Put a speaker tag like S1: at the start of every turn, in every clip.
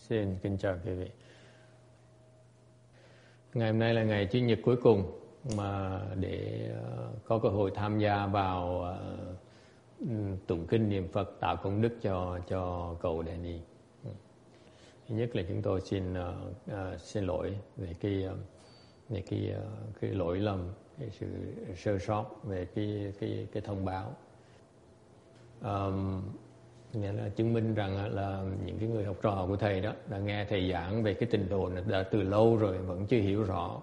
S1: Xin kính chào quý vị. Ngày hôm nay là ngày Chủ nhật cuối cùng mà để có cơ hội tham gia vào tụng kinh niệm Phật tạo công đức cho cậu Danny. Thứ nhất là chúng tôi xin lỗi về cái lỗi lầm, cái sự sơ sót về cái thông báo. Nghĩa là chứng minh rằng là những cái người học trò của thầy đó đã nghe thầy giảng về cái trình độ này đã từ lâu rồi vẫn chưa hiểu rõ.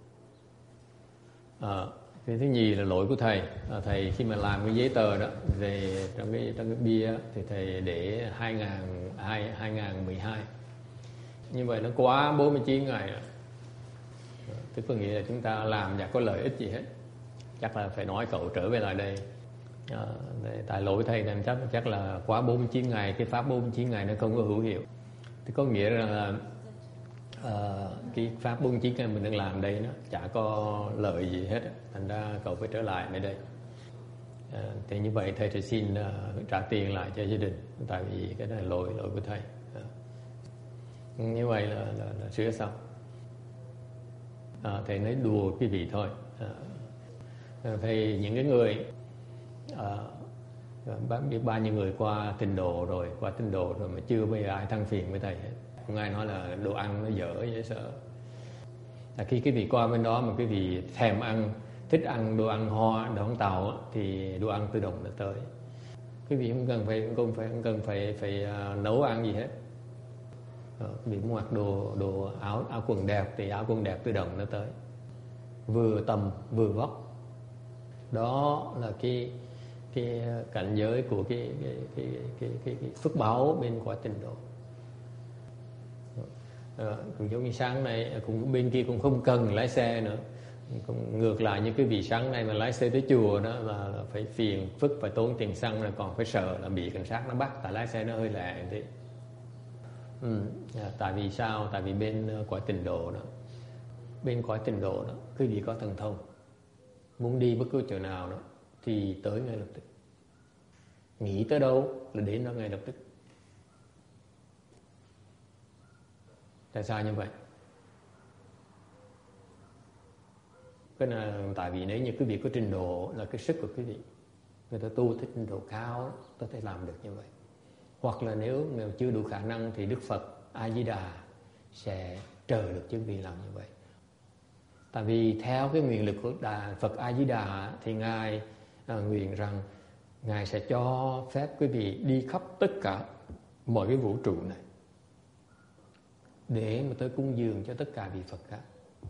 S1: Cái thứ nhì là lỗi của thầy. Thầy khi mà làm cái giấy tờ đó về trong cái bia thì thầy để 2012. Như vậy nó quá 49 ngày rồi. Tức có nghĩa là chúng ta làm chẳng có lợi ích gì hết. Chắc là phải nói cậu trở về lại đây. Tại lỗi thầy nên chắc là quá 49 ngày, cái pháp 49 ngày nó không có hữu hiệu. Thì có nghĩa là cái pháp 49 ngày mình đang làm đây nó chả có lợi gì hết. Thành ra cậu phải trở lại nơi đây. Thì như vậy thầy sẽ xin trả tiền lại cho gia đình, tại vì cái này lỗi của thầy. Như vậy là sửa xong. Thầy nói đùa quý vị thôi. Thì những cái người biết bao nhiêu người qua trình độ rồi mà chưa bao giờ ai than phiền với thầy hết. Không ai nói là đồ ăn nó dở dễ sợ. Khi quý vị qua bên đó mà quý vị thèm ăn, thích ăn đồ ăn hoa, đồ ăn tàu thì đồ ăn tự động là tới. Quý vị không cần phải nấu ăn gì hết. Quý vị muốn mặc đồ áo quần đẹp thì áo quần đẹp tự động nó tới. Vừa tầm vừa vóc. Đó là cái cảnh giới của cái phước báo bên quả trình độ. Cũng giống như sáng nay cũng bên kia cũng không cần lái xe nữa. Cũng ngược lại như cái vị sáng nay mà lái xe tới chùa đó là phải phiền phức, phải tốn tiền xăng, rồi còn phải sợ là bị cảnh sát nó bắt tại lái xe nó hơi lẹ thế. Tại vì sao? Tại vì bên quả trình độ đó, quý vị có thần thông, muốn đi bất cứ chỗ nào đó thì tới ngay lập tức, nghĩ tới đâu là đến đó ngay lập tức. Tại sao như vậy? Cái là tại vì nếu như quý vị có trình độ là cái sức của quý vị, người ta tu tới trình độ cao có thể làm được như vậy. Hoặc là nếu chưa đủ khả năng thì Đức Phật A Di Đà sẽ trợ được chư vị làm như vậy. Tại vì theo cái nguyện lực của Phật A Di Đà thì Ngài nguyện rằng Ngài sẽ cho phép quý vị đi khắp tất cả mọi cái vũ trụ này để mà tới cúng dường cho tất cả vị Phật khác.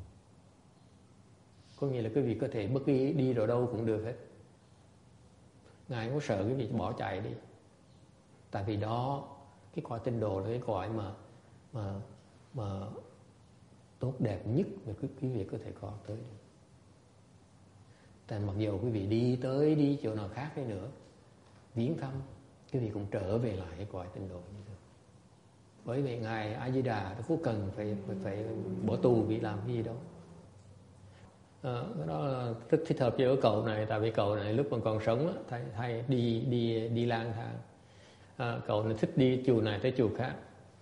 S1: Có nghĩa là quý vị có thể bất kỳ đi rồi đâu cũng được hết. Ngài không có sợ quý vị bỏ chạy đi. Tại vì đó, cái quả tinh đồ là cái quả mà tốt đẹp nhất mà quý vị có thể có tới được. Tại mặc dù quý vị đi chỗ nào khác đi nữa, viếng thăm, quý vị cũng trở về lại cái quả tinh đồ như thế. Bởi vì Ngài A Di Đà nó không cần phải bỏ tù vì làm cái gì đâu. Cái đó là rất thích hợp với cậu này, tại vì cậu này lúc mà còn sống thay đi lang thang. Cậu này thích đi chùa này tới chùa khác.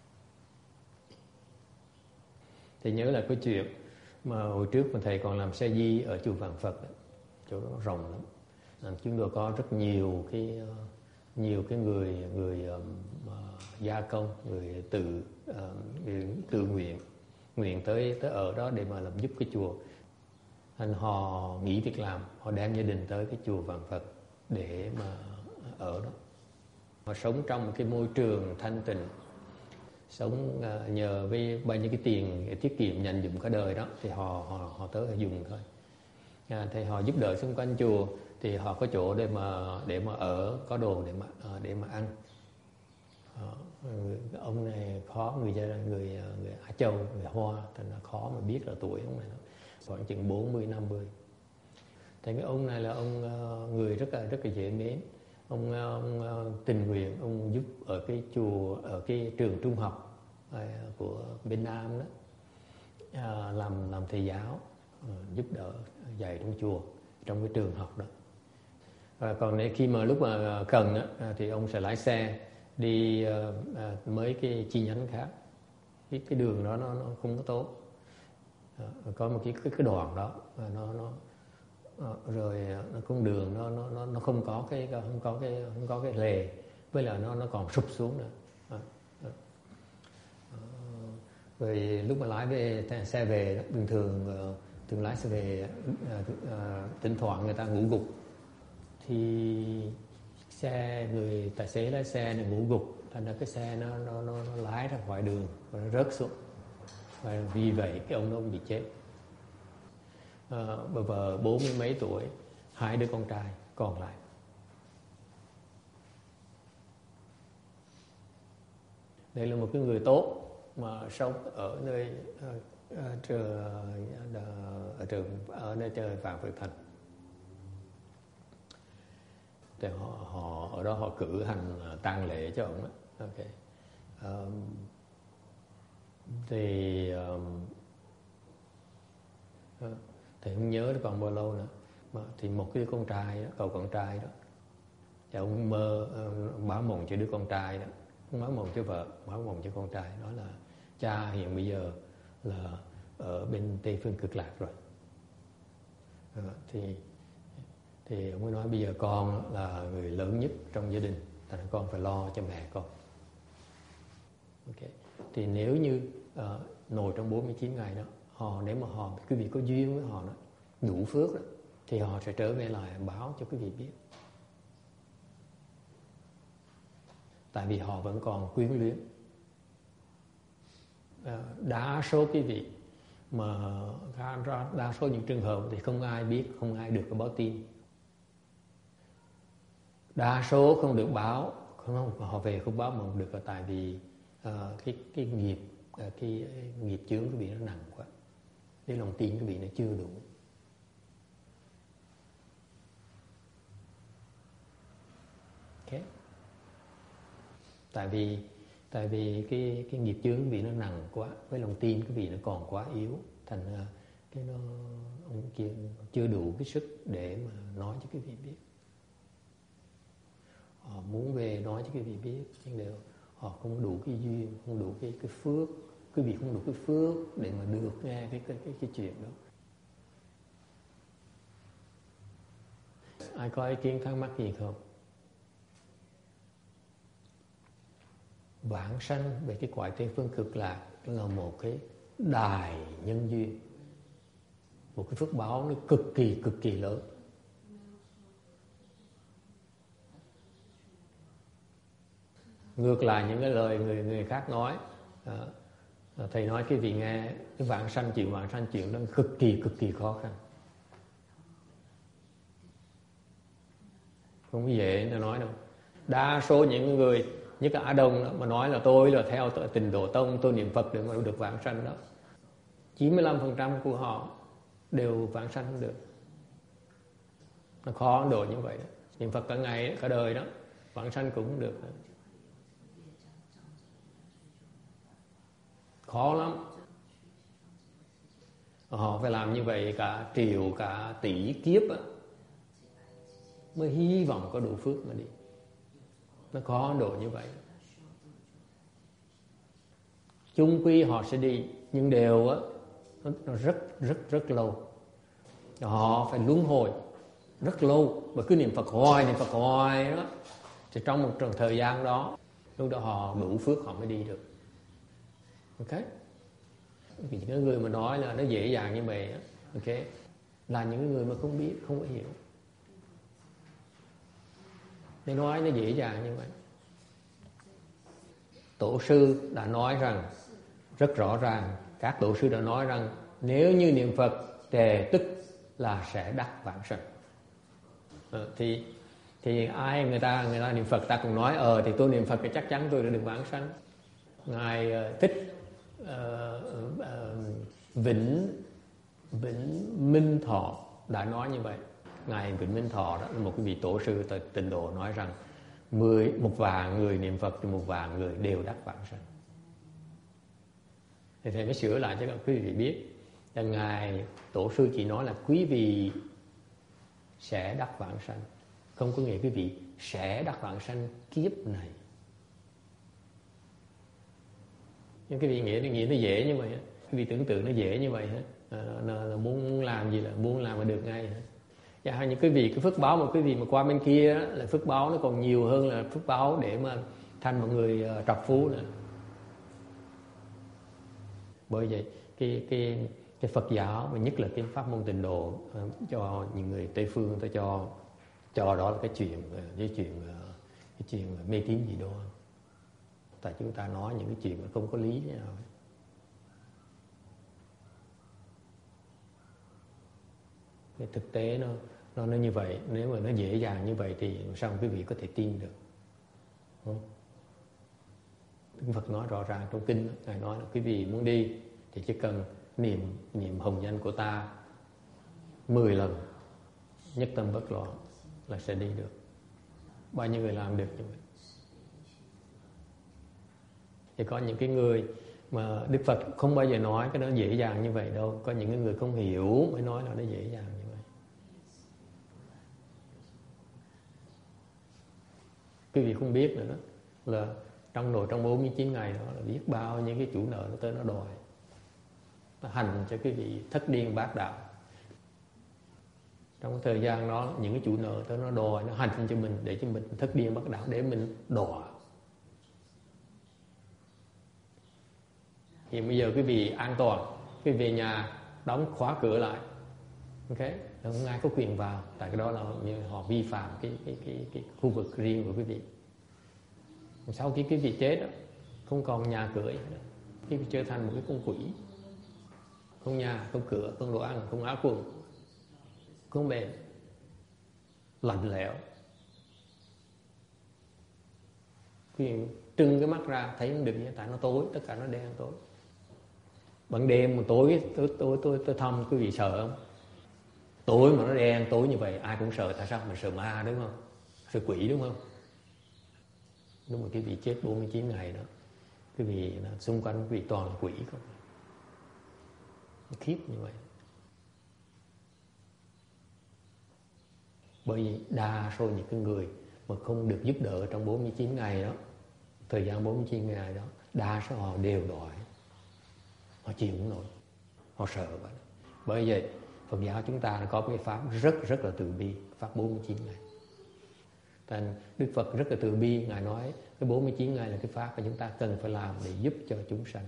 S1: Thì nhớ là cái chuyện mà hồi trước mà thầy còn làm sa di ở chùa Vạn Phật đó, chỗ đó rộng lắm. Chúng tôi có rất nhiều cái người gia công, người tự nguyện tới ở đó để mà làm giúp cái chùa. Thành họ nghỉ việc làm, họ đem gia đình tới cái chùa Vạn Phật để mà ở đó. Họ sống trong một cái môi trường thanh tịnh, sống nhờ với bao nhiêu cái tiền tiết kiệm dành dụm cả đời đó thì họ tới họ dùng thôi. Thì họ giúp đỡ xung quanh chùa thì họ có chỗ để mà ở, có đồ để mà ăn. Ông này khó, người Á Châu, người Hoa, thành là khó mà biết là tuổi ông này đó. Khoảng chừng 40-50. Thì cái ông này là ông người rất là dễ mến. Ông tình nguyện, ông giúp ở cái chùa, ở cái trường trung học của bên Nam đó, làm thầy giáo, giúp đỡ dạy trong chùa, trong cái trường học đó. Còn khi mà lúc mà cần thì ông sẽ lái xe đi mấy cái chi nhánh khác. cái đường đó nó không có tốt. Có một cái đoạn đó rồi nó con đường nó không có cái lề, với là nó còn sụp xuống nữa. Rồi lúc mà lái về xe về đó, bình thường lái xe về thỉnh thoảng người ta ngủ gục, thì người tài xế lái xe này ngủ gục, thành ra cái xe nó lái ra ngoài đường và nó rớt xuống, và vì vậy cái ông đó bị chết. Bà vợ 40 mấy tuổi, 2 đứa con trai còn lại. Đây là một cái người tốt mà sống ở nơi ở nơi trời Vạn Phước Thành. Thì họ ở đó họ cử hành tang lễ cho ông đó. Ok. Thì không nhớ nó còn bao lâu nữa, mà thì một cái đứa con trai đó, cậu con trai đó, thì ông báo mộng cho đứa con trai đó, không báo mộng cho vợ, báo mộng cho con trai, nói là cha hiện bây giờ là ở bên Tây Phương Cực Lạc rồi. Thì ông mới nói bây giờ con là người lớn nhất trong gia đình, thành ra con phải lo cho mẹ con. Ok. Thì nếu như nội trong 49 ngày đó, nếu mà quý vị có duyên với họ đó, đủ phước đó, thì họ sẽ trở về lại báo cho quý vị biết. Tại vì họ vẫn còn quyến luyến. Đa số quý vị mà đa số những trường hợp thì không ai biết, không ai được báo tin. Đa số không được báo, họ về không báo mộng được là tại vì cái nghiệp chướng quý vị nó nặng quá, cái lòng tin quý vị nó chưa đủ. Okay. Tại vì cái nghiệp chướng quý vị nó nặng quá, với lòng tin quý vị nó còn quá yếu, thành ra ông kia chưa đủ cái sức để mà nói cho quý vị biết. Họ muốn về nói cho quý vị biết, nhưng đều họ không đủ cái duyên, không đủ cái phước, quý vị không đủ cái phước để mà được nghe cái chuyện đó. Ai có ý kiến thắc mắc gì không? Vãng sanh về cái cõi Tây Phương Cực Lạc là một cái đài nhân duyên, một cái phước báo nó cực kỳ lớn. Ngược lại những cái lời người khác nói, thầy nói cái vị nghe, cái vãng sanh chuyện đó cực kỳ khó khăn, không dễ để nói đâu. Đa số những người như cả Á Đông đó, mà nói là tôi là theo Tịnh Độ Tông, tôi niệm Phật để mà được vãng sanh đó, 95% của họ đều vãng sanh không được. Nó khó độ như vậy đó. Niệm Phật cả ngày cả đời đó, vãng sanh cũng không được đó. Khó lắm. Họ phải làm như vậy cả triệu, cả tỷ kiếp á, mới hy vọng có đủ phước mà đi. Nó khó độ như vậy. Chung quy họ sẽ đi, nhưng đều á, nó rất lâu. Họ phải luân hồi rất lâu, và cứ niệm Phật hoài đó. Thì trong một thời gian đó, lúc đó họ đủ phước họ mới đi được. Ok? Vì những người mà nói là nó dễ dàng như vậy, ok, là những người mà không biết, không có hiểu. Để nói nó dễ dàng như vậy. Tổ sư đã nói rằng rất rõ ràng, các tổ sư đã nói rằng nếu như niệm Phật tề tức là sẽ đắc vãng sanh. Thì ai người ta niệm Phật, ta cũng nói thì tôi niệm Phật thì chắc chắn tôi đã được vãng sanh. Ngài Thích Vĩnh Minh Thọ đã nói như vậy. Ngài Vĩnh Minh Thọ đó là một cái vị tổ sư tại Tịnh Độ, nói rằng 1 vạn người niệm Phật thì 1 vạn người đều đắc vãng sanh. Thì thầy mới sửa lại cho các quý vị biết là ngài tổ sư chỉ nói là quý vị sẽ đắc vãng sanh, không có nghĩa quý vị sẽ đắc vãng sanh kiếp này. Nhưng cái vị nghĩ nó dễ như vậy, cái vị tưởng tượng nó dễ như vậy, nó muốn làm gì là muốn làm mà được ngay. Và những cái phước báo mà quý vị mà qua bên kia là phước báo nó còn nhiều hơn là phước báo để mà thành một người trọc phú nữa. Bởi vậy cái Phật giáo và nhất là cái pháp môn Tịnh độ cho những người Tây phương, ta cho đó là cái chuyện mê tín gì đó. Tại chúng ta nói những cái chuyện mà không có lý thế nào. Cái thực tế nó như vậy. Nếu mà nó dễ dàng như vậy thì sao quý vị có thể tin được? Không? Đức Phật nói rõ ràng trong kinh, Ngài nói là quý vị muốn đi thì chỉ cần niệm hồng danh của ta 10 lần, nhất tâm bất loạn là sẽ đi được. Bao nhiêu người làm được như vậy? Thì có những cái người mà Đức Phật không bao giờ nói cái đó dễ dàng như vậy đâu. Có những người không hiểu mới nói là nó dễ dàng như vậy. Quý vị không biết nữa đó, là trong 49 ngày đó là biết bao những cái chủ nợ nó tới nó đòi, nó hành cho quý vị thất điên bát đạo. Trong cái thời gian đó những cái chủ nợ tới nó đòi, nó hành cho mình để cho mình thất điên bát đạo, để mình đòi. Thì bây giờ quý vị an toàn, quý vị về nhà đóng khóa cửa lại, ok, không ai có quyền vào, tại cái đó là họ vi phạm cái khu vực riêng của quý vị. Sau khi quý vị chết đó, không còn nhà cửa, quý vị trở thành một cái con quỷ, không nhà, không cửa, không đồ ăn, không áo quần, không bền, lạnh lẽo. Quý vị trưng cái mắt ra thấy không được gì, tại nó tối, tất cả nó đen tối. Ban đêm mà tối thăm, quý vị sợ không? Tối mà nó đen tối như vậy ai cũng sợ. Tại sao? Mình sợ ma đúng không? Sợ quỷ đúng không? Đúng rồi, quý vị chết 49 ngày đó, quý vị xung quanh quý vị toàn là quỷ không. Khiếp như vậy. Bởi vì đa số những cái người mà không được giúp đỡ trong 49 ngày đó, thời gian 49 ngày đó, đa số họ đều đòi, họ chịu không nổi, họ sợ vậy. Bởi vậy Phật giáo chúng ta có cái pháp rất là từ bi, pháp 49 ngày. Thành Đức Phật rất là từ bi, Ngài nói cái 49 ngày là cái pháp mà chúng ta cần phải làm để giúp cho chúng sanh.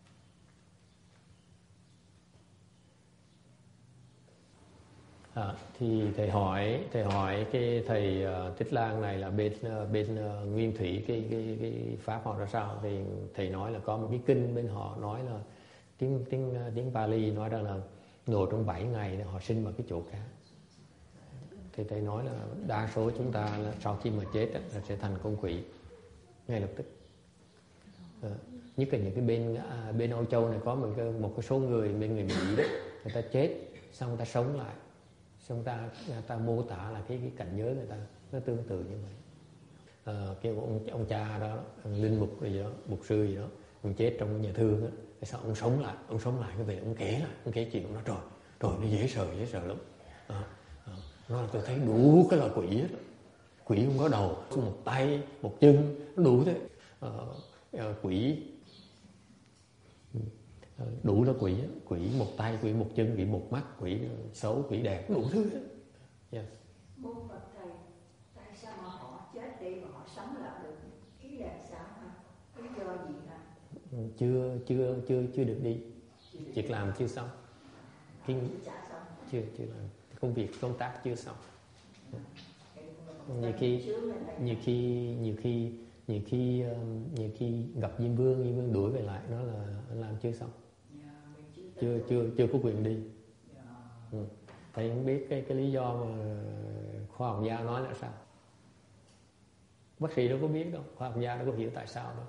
S1: Thì thầy hỏi cái thầy Thích Lan này là bên Nguyên Thủy cái pháp họ ra sao? Thì thầy nói là có một cái kinh bên họ nói là tiếng Pali nói rằng là ngồi trong 7 ngày họ sinh vào cái chỗ khác. Thì thầy nói là đa số chúng ta là sau khi mà chết là sẽ thành con quỷ ngay lập tức. Nhất là những cái bên Âu Châu này có một cái số người bên người Mỹ đó, người ta chết xong người ta sống lại, xong người ta mô tả là cái cảnh giới người ta nó tương tự như vậy. Kêu ông cha đó, linh mục gì đó, mục sư gì đó, ông chết trong nhà thương á, sao ông sống lại cái về ông kể chuyện nó trời nó dễ sợ lắm. Nó tôi thấy đủ cái loại quỷ hết. Quỷ không có đầu, một tay, một chân, nó đủ thế. Quỷ đủ là quỷ một tay, quỷ một chân, quỷ một mắt, quỷ xấu, quỷ đẹp, đủ thứ hết. Yeah.
S2: Môn Phật thầy, tại sao mà họ chết đi mà họ sống lại được? Ý là sao hả? Lý do gì hả?
S1: Chưa được đi. Việc làm chưa xong. Chưa làm. Công việc công tác chưa xong. Nhiều khi gặp Diêm Vương đuổi về lại, nó là làm chưa xong, chưa có quyền đi. Thầy không biết cái lý do mà khoa học gia nói là sao. Bác sĩ đâu có biết đâu, khoa học gia đâu có hiểu tại sao đâu.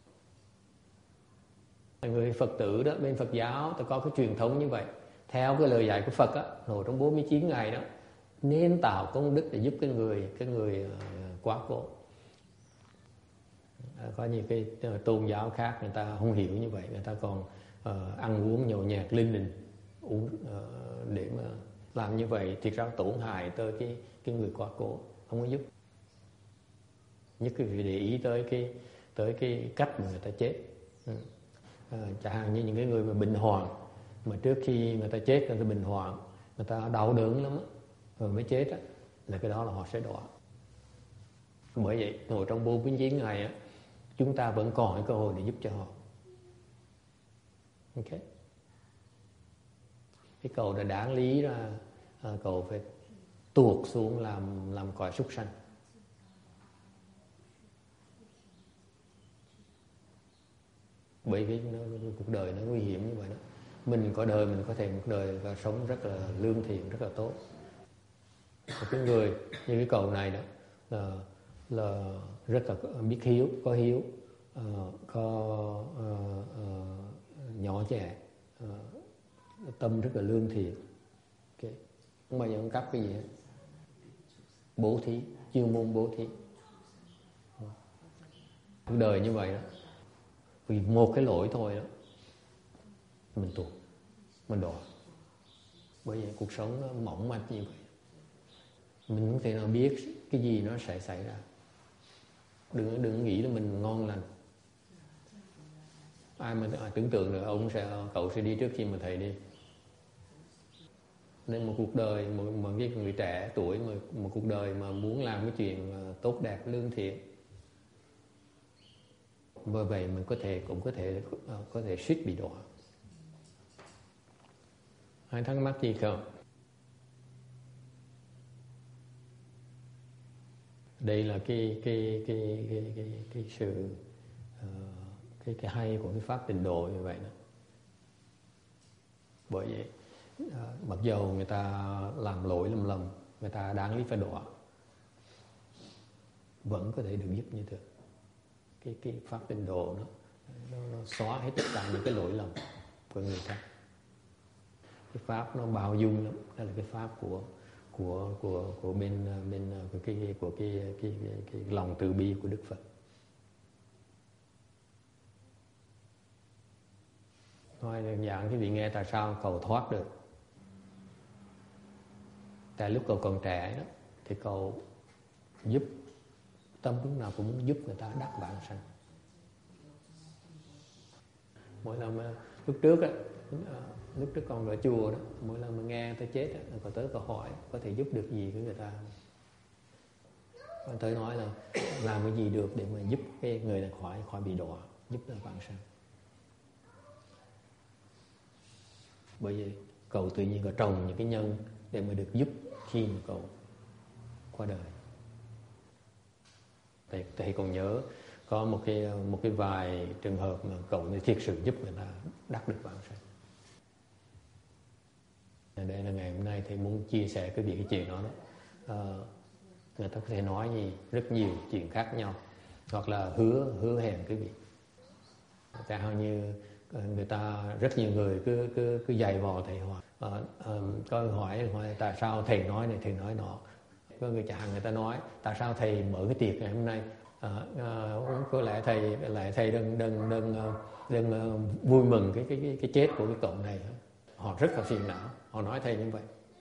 S1: Người Phật tử đó, bên Phật giáo ta có cái truyền thống như vậy. Theo cái lời dạy của Phật á, ngồi trong 49 ngày đó nên tạo công đức để giúp cái người quá cố. Có nhiều cái tôn giáo khác người ta không hiểu như vậy, người ta còn ăn uống nhậu nhẹt linh đình để mà làm như vậy thiệt ra tổn hại tới cái người quá cố, không có giúp. Nhất cái việc để ý tới cái cách mà người ta chết. Chẳng hạn như những cái người mà bệnh hoạn, mà trước khi người ta chết người ta bệnh hoạn, người ta đau đớn lắm rồi mới chết á, là cái đó là họ sẽ đọa. Bởi vậy ngồi trong 49 ngày á, chúng ta vẫn còn cái cơ hội để giúp cho họ. Ok, cái cầu đã đáng lý ra cầu phải tuột xuống làm cõi súc sanh. Bởi vì cuộc đời nó nguy hiểm như vậy đó. Mình có đời mình có thể một đời và sống rất là lương thiện, rất là tốt. Một cái người như cái cầu này đó là rất là biết hiếu, có hiếu, có nhỏ trẻ, tâm rất là lương thiện. Okay. Không bao giờ ăn cắp cái gì hết. Bố thí, chuyên môn bố thí. Cuộc đời như vậy đó, vì một cái lỗi thôi đó, mình tuột, mình đọa. Bởi vậy cuộc sống nó mỏng manh như vậy. Mình không thể nào biết cái gì nó sẽ xảy ra. Đừng nghĩ là mình ngon lành. Ai mà tưởng tượng được cậu sẽ đi trước khi mà thầy đi. Nên một cuộc đời, một cái người trẻ tuổi, một cuộc đời mà muốn làm cái chuyện tốt đẹp, lương thiện, bởi vậy mình cũng có thể suýt bị đọa. Ai thắc mắc gì không? Đây là cái sự cái hay của cái pháp tịnh độ như vậy đó. Bởi vậy mặc dầu người ta làm lỗi lầm, người ta đáng lý phải đọa, vẫn có thể được giúp như thế. Cái pháp tịnh độ nó xóa hết tất cả những cái lỗi lầm của người khác. Cái pháp nó bao dung lắm. Đó là cái pháp của bên cái lòng từ bi của Đức Phật. Nói đơn giản quý vị nghe tại sao cậu thoát được. Tại lúc cậu còn trẻ đó, thì cậu giúp, tâm lúc nào cũng muốn giúp người ta đắc vãng sanh. Mỗi lần mà lúc trước còn ở chùa đó, mỗi lần mà nghe người ta chết đó, cậu tới cậu hỏi có thể giúp được gì với người ta. Cậu tới nói là làm cái gì được để mà giúp cái người này khỏi bị đọa, giúp đắc vãng sanh. Bởi vì cậu tự nhiên cậu trồng những cái nhân để mà được giúp khi mà cậu qua đời. Thầy còn nhớ có một cái vài trường hợp mà cậu thiệt sự giúp người ta đắc được vãng sanh. Đây là ngày hôm nay thầy muốn chia sẻ cái chuyện đó. Người ta có thể nói gì rất nhiều chuyện khác nhau, hoặc là hứa hẹn cái việc. Chẳng hạn như người ta rất nhiều người cứ dày vò thầy hỏi, có hỏi tại sao thầy nói này, thầy nói nọ. Có người chẳng người ta nói tại sao thầy mở cái tiệc ngày hôm nay, có lẽ thầy đang vui mừng cái chết của cái cậu này. Họ rất là phiền não, họ nói thầy như vậy.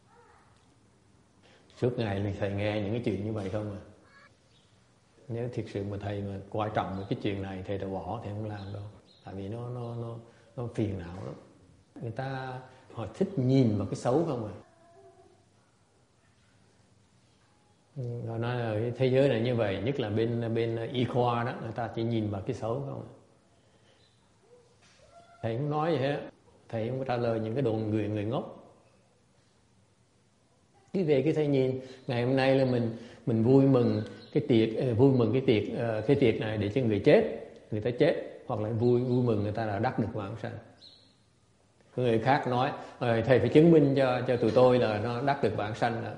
S1: Suốt ngày thì thầy nghe những cái chuyện như vậy không à. Nếu thực sự mà thầy mà quan trọng cái chuyện này, thầy đã bỏ, thầy không làm đâu. Tại vì nó phiền não lắm. Người ta họ thích nhìn vào cái xấu không à. Họ nói là cái thế giới này như vậy, nhất là bên y khoa đó, người ta chỉ nhìn vào cái xấu không à. Thầy không nói gì hết, thầy không có trả lời những cái đồn người ngốc. Cứ về cái thầy nhìn ngày hôm nay là mình vui mừng cái tiệc này để cho người ta chết, hoặc là vui mừng người ta là đắc được vãng sanh. Người khác nói thầy phải chứng minh cho tụi tôi là nó đắc được vãng sanh đó.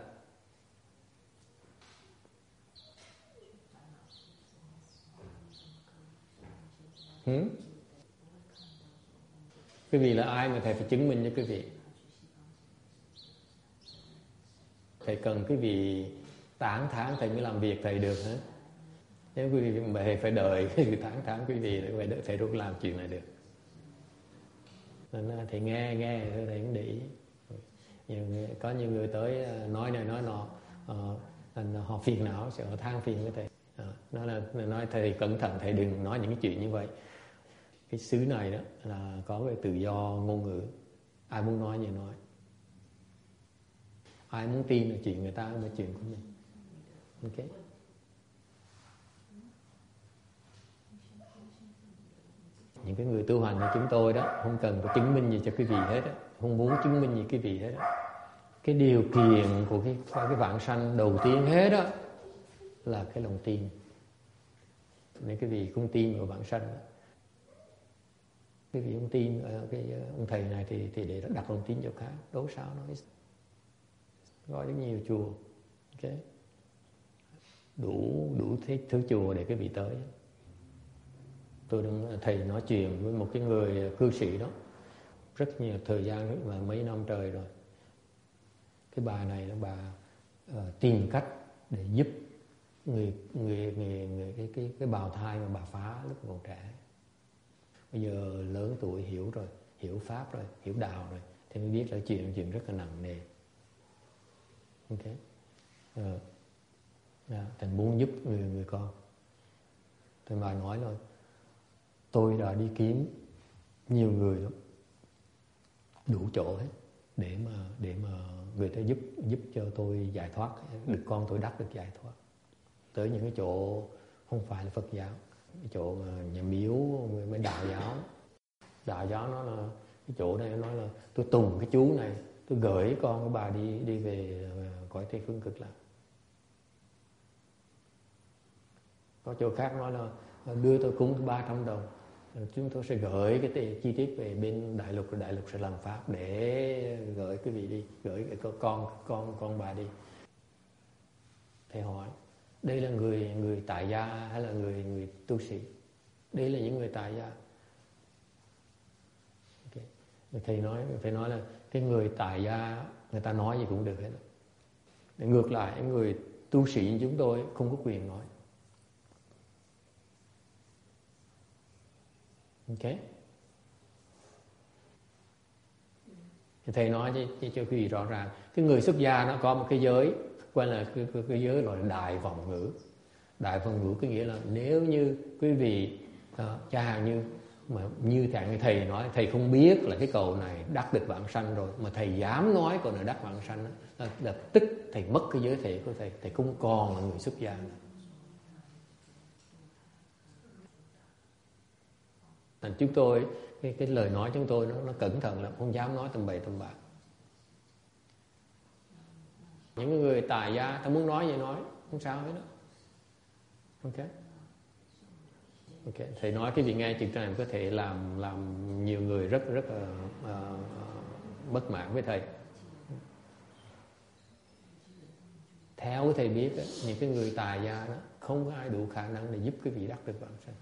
S1: Quý vị là ai mà thầy phải chứng minh cho quý vị? Thầy cần quý vị tán thán thầy mới làm việc thầy được hả? Nếu quý vị mà thầy phải đợi tán thán quý vị để thầy rút làm chuyện này được. Nên thầy nghe thầy cũng để ý. Có nhiều người tới nói này nói nọ, họ phiền não, họ than phiền với thầy. Nói thầy cẩn thận, thầy đừng nói những cái chuyện như vậy. cái xứ này đó là có cái tự do ngôn ngữ, ai muốn nói gì nói, ai muốn tin là chuyện người ta, là chuyện của mình. Ok. Những cái người tu hành như chúng tôi đó không cần phải chứng minh gì cho quý vị hết đó, không muốn chứng minh gì quý vị hết đó. Cái điều kiện của cái vãng sanh đầu tiên hết đó là cái lòng tin. Nên quý vị không tin vào vãng sanh đó. Quý vị không tin cái ông thầy này thì để đặt lòng tin cho khác, đâu sao nói. Gọi rất nhiều chùa, ok, đủ thứ chùa để quý vị tới. Tôi đang thầy nói chuyện với một cái người cư sĩ đó rất nhiều thời gian, rất là mấy năm trời rồi. Cái bà này bà tìm cách để giúp cái bào thai mà bà phá lúc còn trẻ. Bây giờ lớn tuổi hiểu rồi, hiểu pháp rồi, hiểu đạo rồi, thì mới biết là chuyện rất là nặng nề. Ok. Thành muốn giúp người con. Thì bà nói rồi, tôi đã đi kiếm nhiều người lắm, đủ chỗ hết, để mà người ta giúp cho tôi giải thoát, được con tôi đắc được giải thoát. Tới những cái chỗ không phải là Phật giáo, cái chỗ mà nhà miếu với đạo giáo nó là cái chỗ này, nó nói là tôi tùng cái chú này, tôi gửi con của bà đi về cõi Tây Phương Cực Lạc. Có chỗ khác nói là đưa tôi cúng 300 đồng, chúng tôi sẽ gửi cái chi tiết về bên đại lục, rồi đại lục sẽ làm pháp để gửi quý vị đi, gửi cái con bà đi. Thầy hỏi, đây là người tại gia hay là người tu sĩ? Đây là những người tại gia. Okay. Thầy nói là cái người tại gia người ta nói gì cũng được hết. Ngược lại người tu sĩ như chúng tôi không có quyền nói. Ok. Thì thầy nói cho quý vị rõ ràng, cái người xuất gia nó có một cái giới, quen là cái giới gọi là đại vọng ngữ. Đại vọng ngữ có nghĩa là nếu như quý vị cha hàng như thầy nói, thầy không biết là cái cầu này đắc được vãng sanh rồi, mà thầy dám nói cầu này đắc vãng sanh, lập tức thầy mất cái giới thể của thầy không còn là người xuất gia nữa. Thành chúng tôi cái lời nói chúng tôi nó cẩn thận lắm, không dám nói tầm bậy tầm bạ. Những người tài gia ta muốn nói gì nói, không sao hết đó. Ok. Ok. Thầy nói cái gì nghe chuyện này có thể làm nhiều người rất bất mãn với thầy. Theo thầy biết đó, những cái người tài gia đó không có ai đủ khả năng để giúp cái vị đắc được vãng sanh.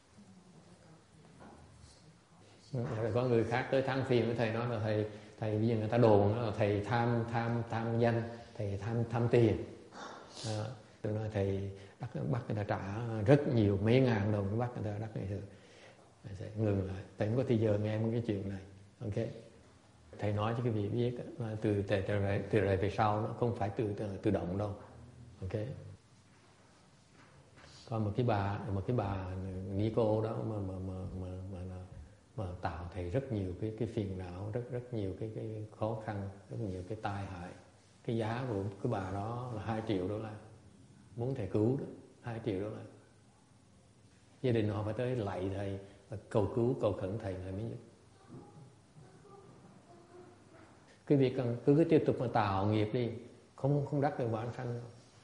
S1: Rồi có người khác tới than phiền với thầy, nói là thầy bây giờ người ta đồn là thầy tham danh, thầy tham tiền. Tôi nói thầy bắt người ta trả rất nhiều, mấy ngàn đồng, bắt người ta đắc ngày thường. Thầy sẽ ngừng lại, thầy không có thời giờ nghe mấy cái chuyện này. Ok. Thầy nói cho cái vị biết từ rồi về sau nó không phải tự động đâu. Ok. Còn một cái bà ni cô đó mà tạo thầy rất nhiều cái phiền não, rất nhiều cái khó khăn, rất nhiều cái tai hại. Cái giá của cái bà đó là 2 triệu đô la, muốn thầy cứu đó, 2 triệu đô la. Gia đình họ phải tới lạy thầy và cầu cứu, cầu khẩn thầy mới giúp. Cái việc cần cứ tiếp tục mà tạo nghiệp đi, không đắc được vãng sanh đâu.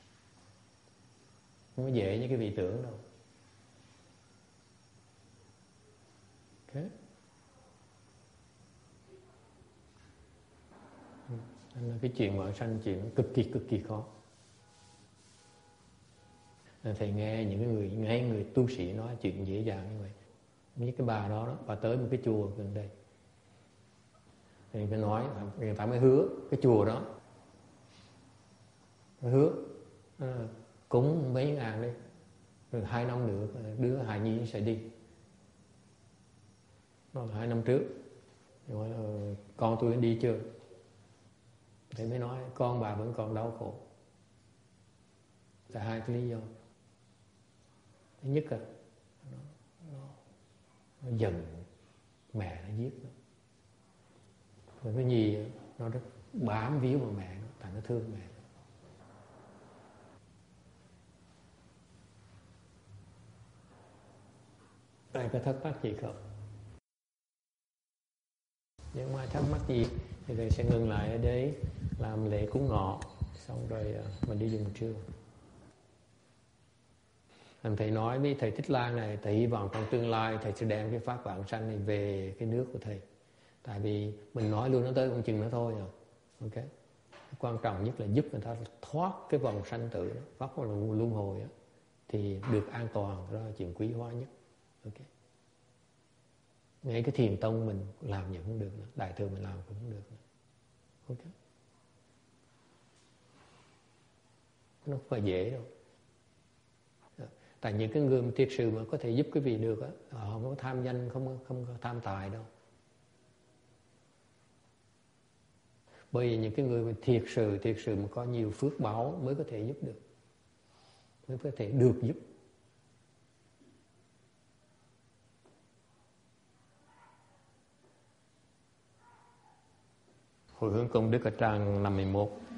S1: Không có dễ như cái vị tưởng đâu. Ok. Nên là cái chuyện vãng sanh chuyện cực kỳ khó. Nên thầy nghe những người tu sĩ nói chuyện dễ dàng như vậy. Như cái bà đó bà tới một cái chùa gần đây, thì phải nói, người ta mới hứa cái chùa đó, hứa cúng mấy ngàn đi, rồi 2 năm nữa đứa hài nhi sẽ đi. Đó là 2 năm trước. Rồi con tôi đi chưa? Thầy mới nói con bà vẫn còn đau khổ. Tại 2 cái lý do. Thứ nhất là nó giận mẹ, nó giết nó. Rồi cái Nhi nó rất bám víu vào mẹ nó, tại nó thương mẹ. Ai có thắc mắc gì không? Nếu mà thắc mắc gì thì thầy sẽ ngừng lại ở đấy làm lễ cúng ngọ, xong rồi mình đi dùng trưa. Thầy nói với thầy Thích Lan này, thầy hy vọng trong tương lai thầy sẽ đem cái pháp vãng sanh này về cái nước của thầy. Tại vì mình nói luôn nó tới con chừng nó thôi à. Ok. Quan trọng nhất là giúp người ta thoát cái vòng sanh tử đó, thoát vào luân hồi đó, thì được an toàn, đó là chuyện quý hóa nhất. Ok. Ngay cái thiền tông mình làm vẫn không được nữa, đại thừa mình làm cũng không được nữa. Ok. Nó không phải dễ đâu. Tại những cái người thiệt sự mà có thể giúp cái vị được á, họ không có tham danh, không có tham tài đâu. Bởi vì những cái người mà thiệt sự mà có nhiều phước báo mới có thể giúp được, mới có thể được giúp. Hồi hướng công đức ở trang 51.